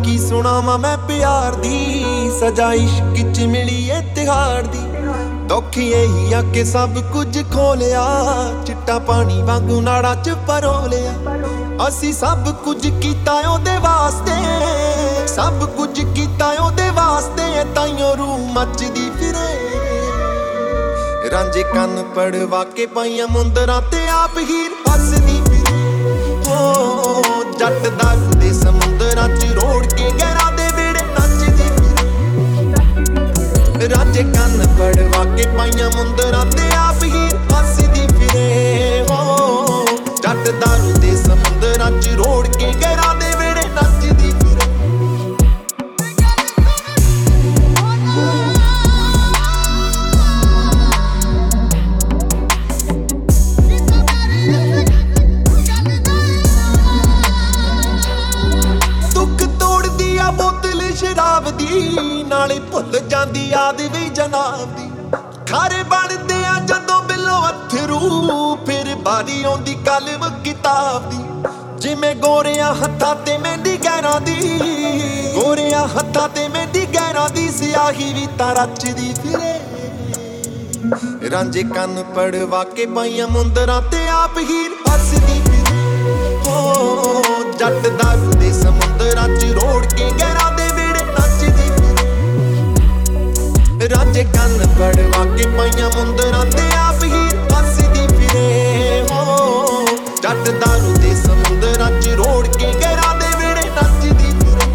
की सुनावा मैं प्यार दी सजा इश्क च मिली ए तिहाड़ दी दुख यही आ के सब कुछ खो लिया चिट्टा पानी वांगू नाड़ा च परो लिया असी सब कुछ कीता ओदे वास्ते सब कुछ कीता ओदे वास्ते ताइयों रूह मचदी फिरे रांझे कन पड़वा के पाइया मुंदरां ते आप हीर फसदी फिरे ओ जट दारू दे समुंदरां च रोड़ के गैरां दे वेड़े नचदी फिरे रांझे कन पड़वा के पाइया मुंदरां ते आप हीर फसदी फिरे ओ जट दारू दे समुंदरां च रोड़ के गैरां दे वेड़े नचदी फिरे शराब दी नाले भुल जांदी याद भी जनाब दी खारे बनदे आ जदों बिलो अथरू फिर बारी आउंदी कलम किताब दी जिवें गोरियां हत्थां ते मेहंदी गैरां दी गोरियां हत्थां ते मेहंदी गैरां दी सियाही भी तां रचदी फिरे रांझे कन पड़वा के पाइयां मुंदरां ते आप हीर फसदी फिरे ओ जट दारू दे समुंदरां च रोड़ के गैरां दे रांझे कन पड़वा के पाइयां मुंदरां ते आप हीर फसदी फिरे ओ जट दारू दे समुंदरां च रोड़ के गैरां दे वेड़े नचदी फिरे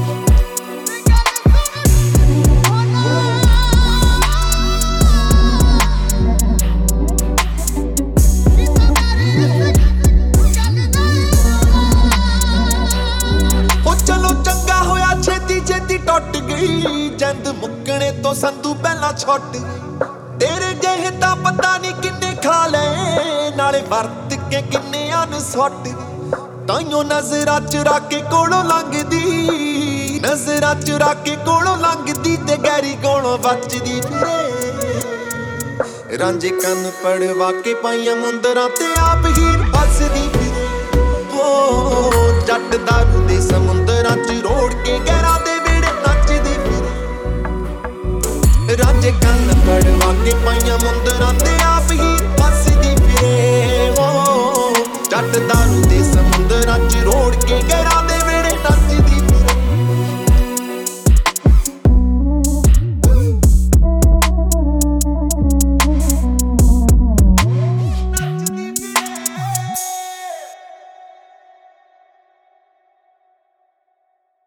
ओ चलो चंगा होया छेती छेती टुट गई जंद मुक्कने तो संधू पहला छुट तेरे जेहे तां पता नहीं किन्ने खा ले नाले वरत के किन्ने अनसुट ताइयों नजरां चुरा के कोलों लंघदी नजरां चुरा के कोलों लंघदी ते गैरी कोलों बचदी फिरे रांझे कन पड़वा के पाइयां मुंदरां ते आप हीर फसदी फिरे ओ जट दारू दे समुंदरां च रोड़ के गैरां दे वेड़े नचदी फिरे रांझे कन पड़वा के पाइयां मुंदरां ते आप हीर फसदी फिरे ओ जट दारू दे